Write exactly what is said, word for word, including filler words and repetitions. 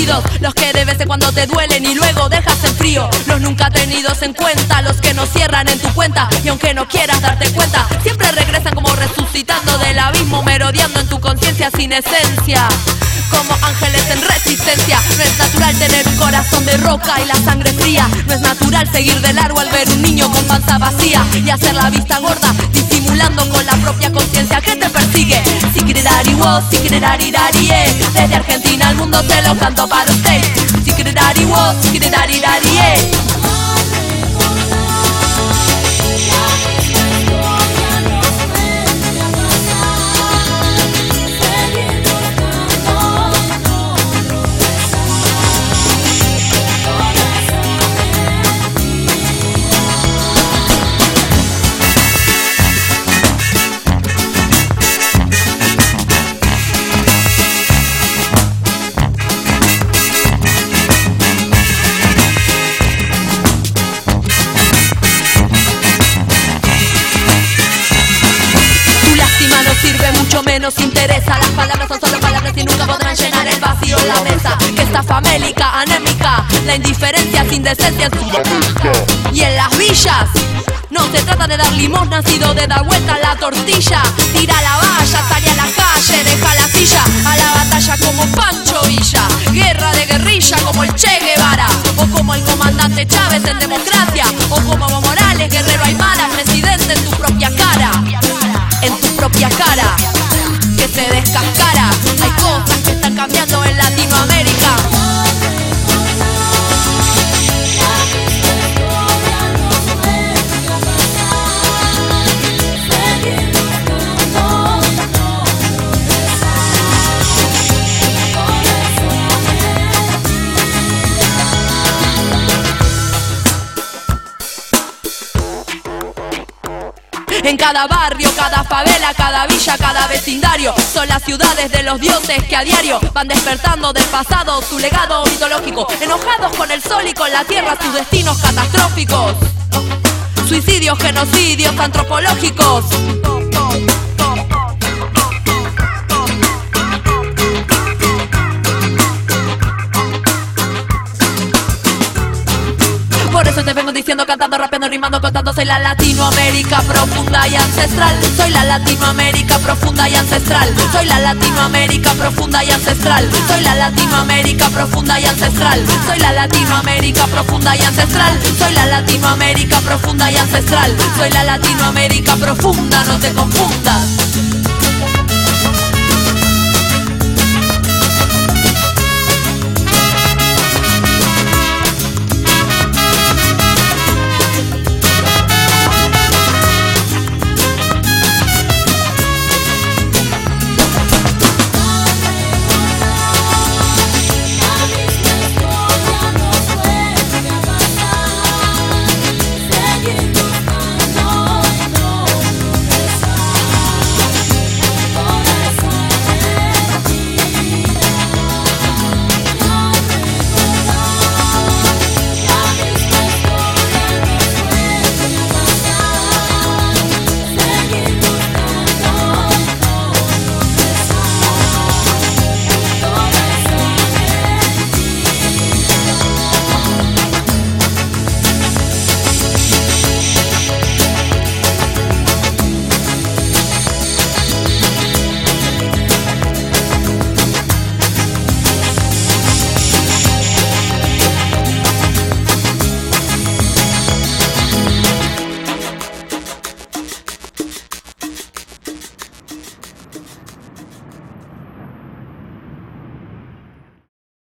conocidos, los que de vez en cuando te duelen y luego dejas en frío, los nunca tenidos en cuenta, los que no cierran en tu cuenta y aunque no quieras darte cuenta, siempre regresan como resucitando del abismo, merodeando en tu conciencia sin esencia, como ángeles en resistencia. No es natural tener un corazón de roca y la sangre fría, no es natural seguir de largo al ver un niño con panza vacía y hacer la vista gorda, disimulando con la propia conciencia que te persigue. Sikirari wo, sikirari dari, eh. Desde Argentina al mundo se lo canto para usted. Sikirari wo, sikirari dari, eh. Mucho menos interesa, las palabras son solo palabras y nunca podrán llenar el vacío en la mesa. Que está famélica, anémica, la indiferencia sin decencia en Sudamérica. Y en las villas no se trata de dar limosna, sino de dar vuelta a la tortilla. Tira la valla, sale a la calle, deja la silla, a la batalla como Pancho Villa. Guerra de guerrilla como el Che Guevara, o como el comandante Chávez en democracia, o como Evo Morales, guerrero Aymara, presidente en tu propia cara. En tu propia cara, que se descascara. Hay cosas que están cambiando en Latinoamérica. En cada barrio, cada favela, cada villa, cada vecindario, son las ciudades de los dioses que a diario van despertando del pasado su legado mitológico, enojados con el sol y con la tierra, sus destinos catastróficos, suicidios, genocidios antropológicos. Por eso te vengo diciendo, cantando, rapeando, rimando, contando. Soy la Latinoamérica profunda y ancestral. Soy la Latinoamérica profunda y ancestral. Soy la Latinoamérica profunda y ancestral. Soy la Latinoamérica profunda y ancestral. Soy la Latinoamérica profunda y ancestral. Soy la Latinoamérica profunda y ancestral. Soy la Latinoamérica profunda, no te confundas.